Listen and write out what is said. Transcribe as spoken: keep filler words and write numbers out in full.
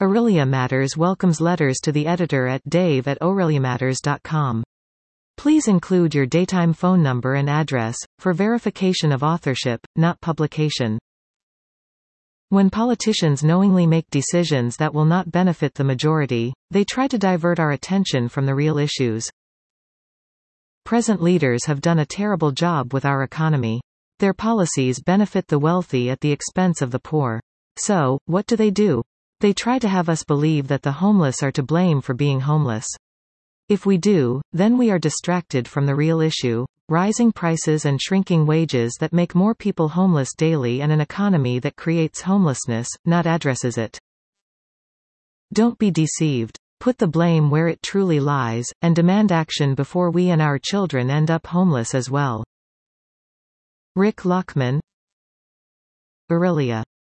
Aurelia Matters welcomes letters to the editor at dave at aureliamatters dot com. Please include your daytime phone number and address, for verification of authorship, not publication. When politicians knowingly make decisions that will not benefit the majority, they try to divert our attention from the real issues. Present leaders have done a terrible job with our economy. Their policies benefit the wealthy at the expense of the poor. So, what do they do? They try to have us believe that the homeless are to blame for being homeless. If we do, then we are distracted from the real issue: rising prices and shrinking wages that make more people homeless daily, and an economy that creates homelessness, not addresses it. Don't be deceived. Put the blame where it truly lies, and demand action before we and our children end up homeless as well. Rick Lockman, Aurelia.